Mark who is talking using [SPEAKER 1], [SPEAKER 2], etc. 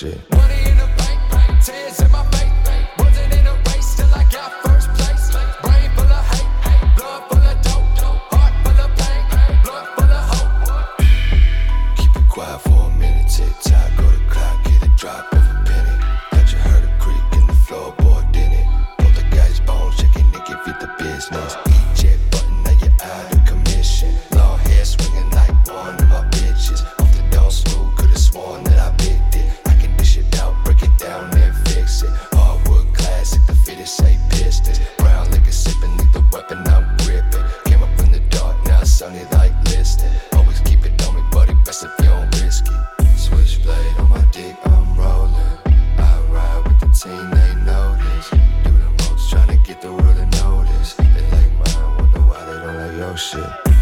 [SPEAKER 1] shit.
[SPEAKER 2] Money in the bank, tears in my face. Wasn't in a race till I got first place. Brain full of hate, blood full of dope, heart full of pain, blood full of hope.
[SPEAKER 1] Keep it quiet for a minute, tick tock, go to clock, get a drop of a penny. Thought you heard a creak in the floorboard, didn't it? Both the guys' bones shaking, they give you the business. Eject button, now you're out of commission. Long hair swinging like one of my bitches. Off the dome smooth, could've sworn that I picked it. I can dish it out, break it down, then fix it. Hardwood classic, the fittest say pistons. Brown liquor sipping, leave the weapon I'm gripping. Came up in the dark, now it's sunny like listening. Always keep it on me, buddy, best if you don't risk it. Switchblade on my dick, I'm rolling. I ride with the team, they notice. Do the most, tryna get the world to notice. They like mine, wonder why they don't like your shit.